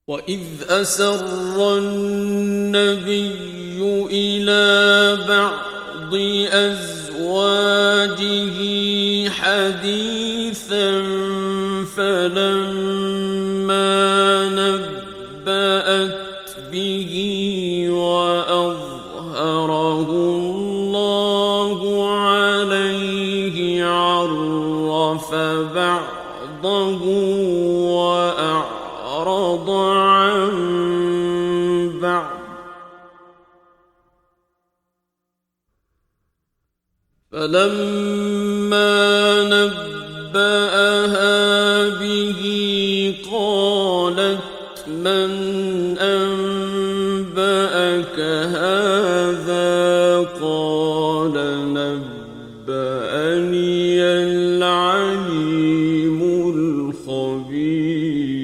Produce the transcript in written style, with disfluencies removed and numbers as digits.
وَإِذْ أَسَرَّ النَّبِيُّ إِلَى بَعْضِ أَزْوَاجِهِ حَدِيثًا فَلَمَّا نَبَّأَتْ بِهِ وَأَظْهَرَهُ اللَّهُ عَلَيْهِ عَرَّفَ بَعْضَهُ وَأَعْرَضَ عَن بَعْضٍ فَلَمَّا نَبَّأَهَا بِهِ قَالَتْ مَنْ أَنبَأَكَ هَذَا قَالَ نَبَّأَنِيَ الْعَلِيمُ الْخَبِيرُ